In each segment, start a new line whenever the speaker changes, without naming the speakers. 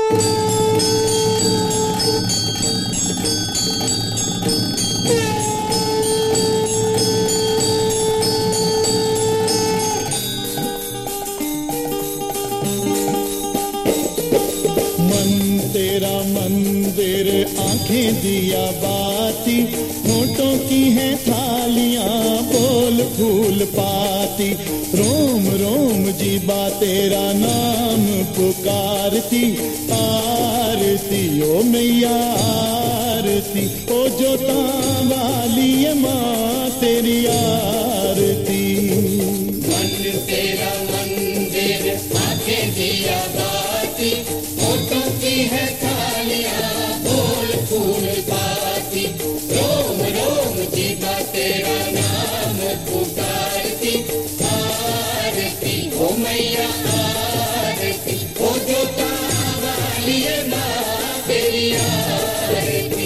तेरा मंदिर आंखें दिया बाती, होठों की है थालियां बोल फूल पाती। रोम रोम जीबा तेरा नाम पुकारती, आरती ओ मैया आरती, ओ जोता वाली माँ तेरी आरती।
मन तेरा मंदिर आंखें दिया बाती, होठों की है थालियां बोल फूल पाती। रोम रोम जीवा तेरा नाम पुकारती, आरती ओ मैया आरती, ओ जोता वाली माँ तेरी आरती।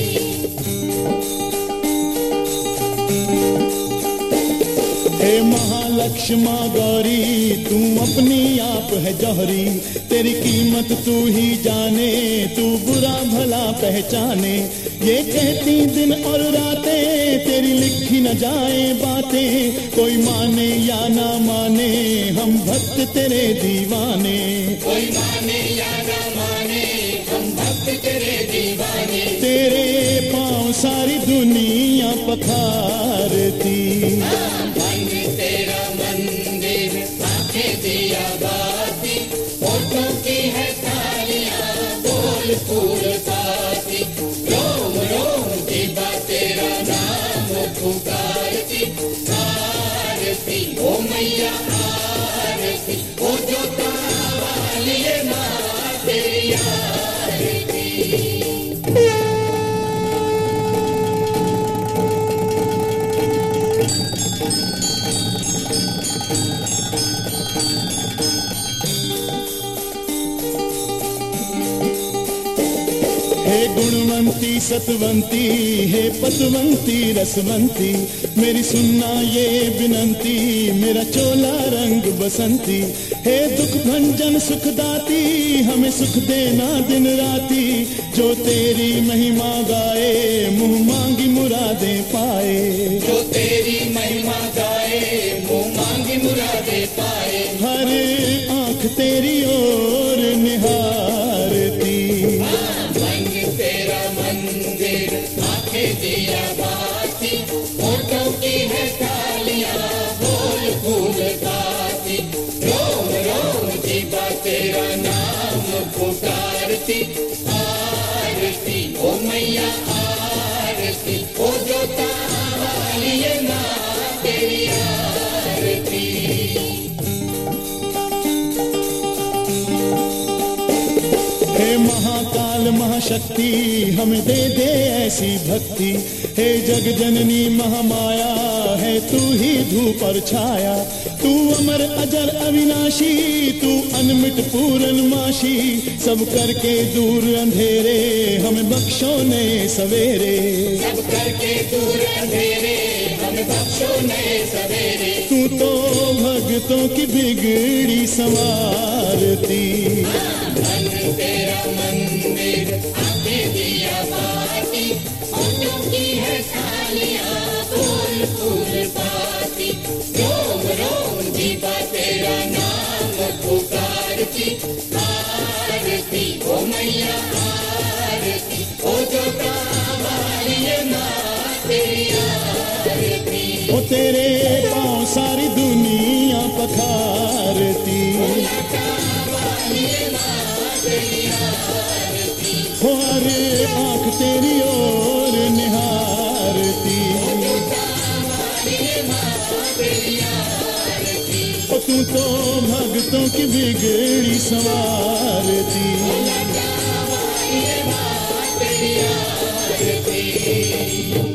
हे महालक्ष्मा गौरी तू अपनी आप है जौहरी, तेरी कीमत तू ही जाने, तू बुरा भला पहचाने। ये कहती दिन और रातें तेरी लिखी न जाए बातें, कोई माने या ना माने हम भक्त तेरे दीवाने।
कोई माने या ना माने हम भक्त तेरे दीवाने।
तेरे पाँव सारी दुनिया पखारती।
मन तेरा मंदिर आंखें दिया बाती, होठों की है थालियां बोल फूल पाती। रोम रोम जीवा तेरा नाम पुकारती, आरती ओ मैया आरती, ओ जोता वाली माँ तेरी आरती।
हे गुणवंती सतवंती, हे पतवंती रसवंती, मेरी सुनना ये विनंती, मेरा चोला रंग बसंती। हे दुख भंजन सुखदाती, हमें सुख देना दिन राती, जो तेरी महिमा गाए मुँह मांगी मुरादें पाए।
जो तेरी महिमा गाए मुँह मांगी मुरादें पाए।
हर आँख तेरी ओर निहारती।
मन तेरा मंदिर आंखें दिया बाती, होठों की है थालियां बोल फूल पाती। रोम रोम जीवा तेरा नाम पुकारती, आरती ओ मैया आरती, ओ जोता वाली माँ तेरी आरती।
हे महाकाल महाशक्ति हमें दे दे ऐसी भक्ति, हे जग जननी महामाया है तू ही धूप और छाया। तू अमर अजर अविनाशी, तू अनमिट पूरन माशी, सब करके दूर अंधेरे हमें बख्शो नए सवेरे।
सब करके दूर अंधेरे हमें बख्शो नए सवेरे।
तू तो भक्तों की बिगड़ी संवारती।
मन तेरा मंदिर आंखें दिया बाती, होठों की है थालियां बोल फूल पाती। रोम रोम जीवा तेरा नाम पुकारती, आरती ओ मैया आरती, ओ जोता वाली माँ तेरी आरती।
ओ तेरे पाँव सारी दुनिया पखारती। हो हर आँख तेरी ओर निहारती। ओ तू तो भक्तों की बिगड़ी संवारती।